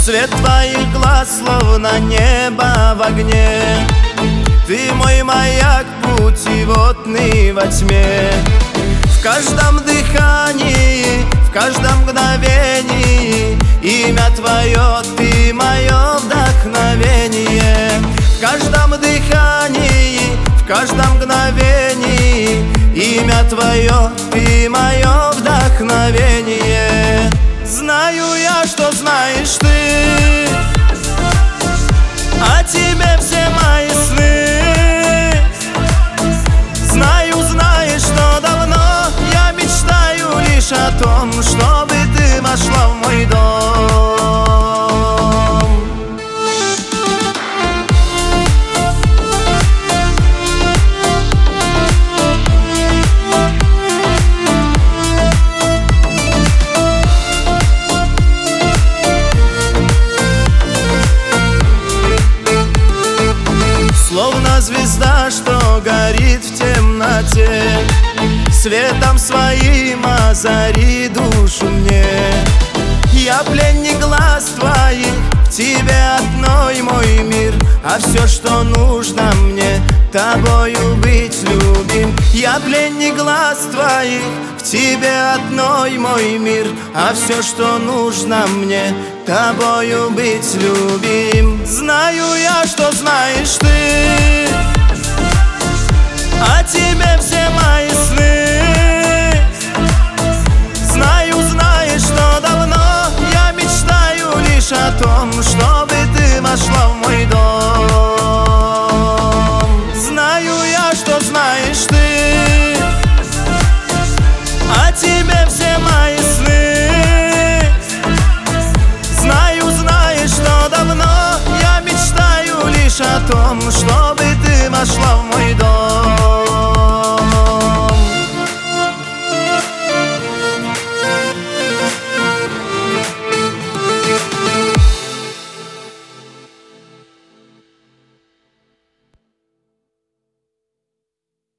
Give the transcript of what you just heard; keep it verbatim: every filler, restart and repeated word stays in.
Свет твоих глаз словно небо в огне. Ты мой маяк, путеводный во тьме. В каждом дыхании, в каждом мгновении имя твое, ты мое вдохновение. В каждом дыхании, в каждом мгновении имя твое, ты мое вдохновение. Знаю я, что знаешь ты, о тебе все мои сны. Знаю, знаешь, что давно я мечтаю лишь о том, чтобы ты вошла в мой дом. Словно звезда, что горит в темноте, светом своим озари душу мне. Я пленник глаз твоих, в тебе одной мой мир. А все, что нужно мне, тобою быть любим. Я пленник глаз твоих, в тебе одной мой мир. А все, что нужно мне, тобою быть любим. Знаю я, что знаешь ты, о тебе все мои сны. Знаю, знаешь, что давно я мечтаю лишь о том, чтобы ты вошла в мой дом. Знаю я, что знаешь ты, о тебе все мои сны. Знаю, знаешь, что давно я мечтаю лишь о том, чтобы ты вошла в мой дом.